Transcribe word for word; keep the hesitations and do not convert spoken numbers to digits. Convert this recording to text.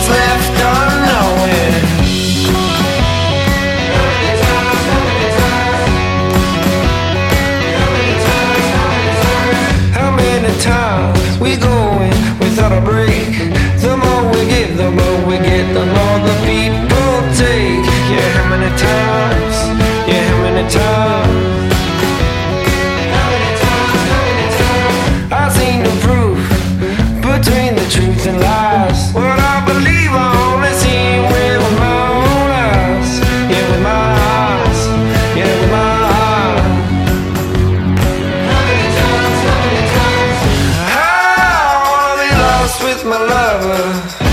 left unknowing. How many times we going without a break? The more we give, the more we get, the more the people take. Yeah, how many times? Yeah, how many times? I've seen the proof between the truth and lies. What I believe I only see with my own eyes. Yeah, with my eyes. Yeah, with my eyes. I wanna be lost with my lover.